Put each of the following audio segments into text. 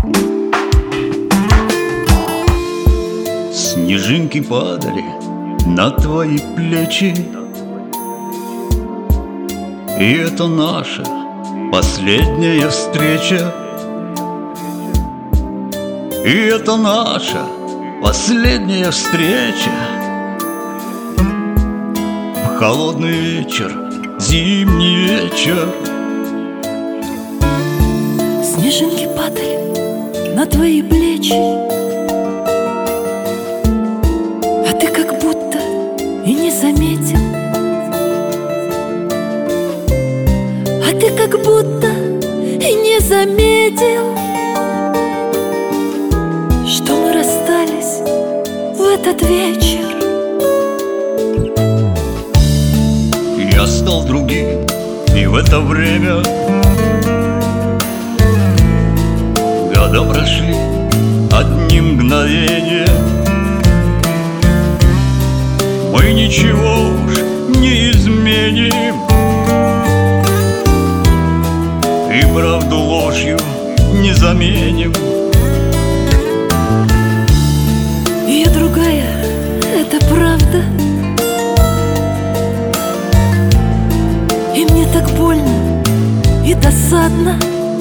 Снежинки падали на твои плечи, и это наша последняя встреча. И это наша последняя встреча. В холодный вечер, зимний вечер. Снежинки падали на твои плечи, а ты как будто и не заметил. А ты как будто и не заметил, что мы расстались в этот вечер. Я стал другим, и в это время года прошли одни мгновения. Мы ничего уж не изменим, и правду ложью не заменим. Я другая, это правда. И мне так больно и досадно.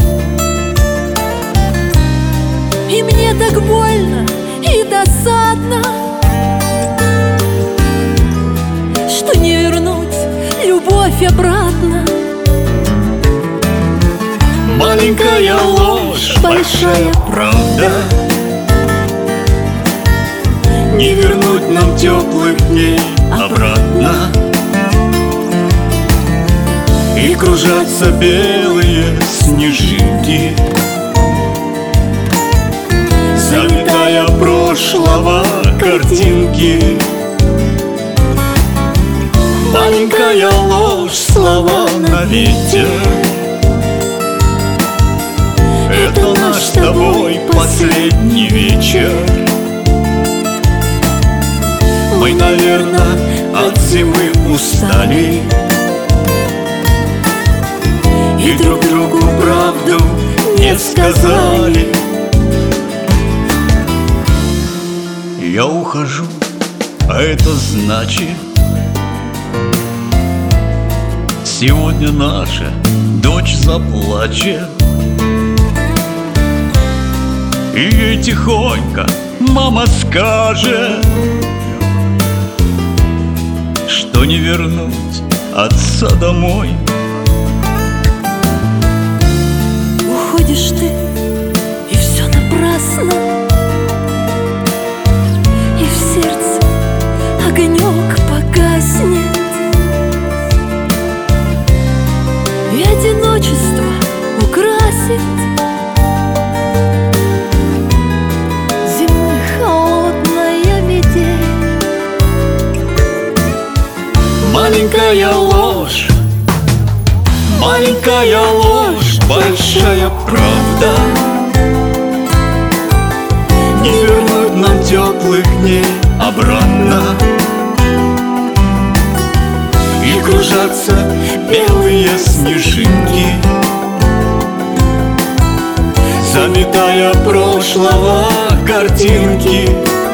И мне так больно и досадно, что не вернуть любовь обратно. Маленькая ложь, большая правда. Не вернуть нам теплых дней обратно. И кружатся белые снежинки, заметая прошлого картинки. Маленькая ложь, слова на ветер. Это наш с тобой последний вечер. Мы, наверное, от зимы устали, и друг другу правду не сказали. Я ухожу, а это значит, сегодня наша дочь заплачет. И ей тихонько мама скажет, что не вернуть отца домой. Уходишь ты, и все напрасно, и в сердце огонек погаснет, и одиночество украсит зимой холодная метель. Маленькая ложь, маленькая ложь, большая правда. Не вернуть нам теплых дней обратно. И кружатся белые снежинки, заметая прошлого картинки.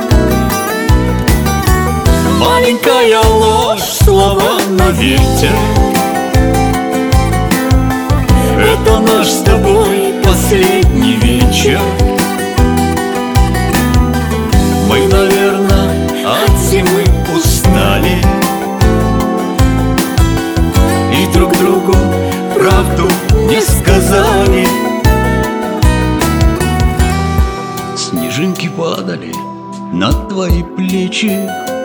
Маленькая ложь, слова на ветер. Это наш с тобой последний вечер. Мы, наверное, от зимы устали, и друг другу правду не сказали. Снежинки падали на твои плечи,